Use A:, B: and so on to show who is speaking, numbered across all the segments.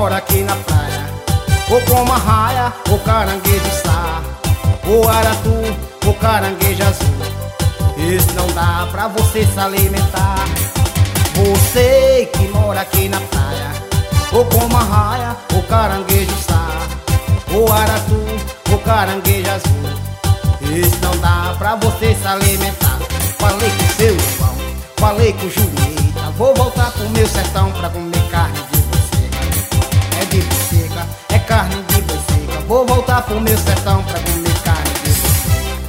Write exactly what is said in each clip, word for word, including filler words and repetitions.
A: mora aqui na praia, ou como a raia, ou caranguejo sá, ou aratu, ou caranguejo azul. Esse não dá pra você se alimentar. Você que mora aqui na praia, ou como a raia, ou caranguejo sá, ou aratu, ou caranguejo azul. Esse não dá pra você se alimentar. Falei com seu João, falei com Julieta, vou voltar pro meu sertão pra comer carne de boi seca. É de boi seca, é carne de boi seca. Vou voltar pro meu sertão pra comer carne de boi seca.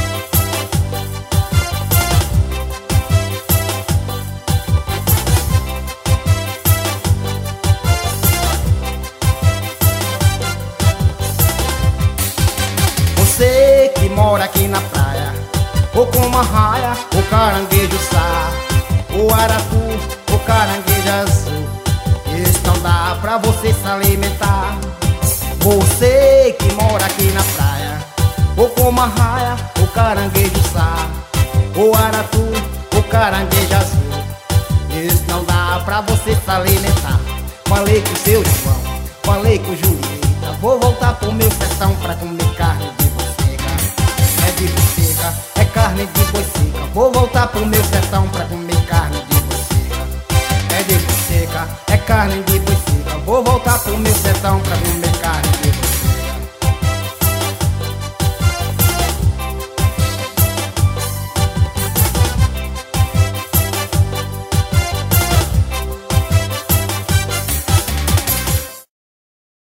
A: Você que mora aqui na praia, ou como a raia, ou caranguejo sá, ou aratu, ou caranguejo azul. Esse não dá pra você se alimentar. Você que mora aqui na praia, ou como a raia, ou caranguejo sá, ou aratu, ou caranguejo azul. Esse não dá pra você se alimentar. Falei com seu João, falei com Julieta, vou voltar pro meu sertão pra comer carne de boi seca. É de boi seca, é carne de boi seca. Vou voltar pro meu sertão pra comer carne de boi seca. É de boi seca, é carne de boi seca. Vou voltar pro meu sertão pra comer carne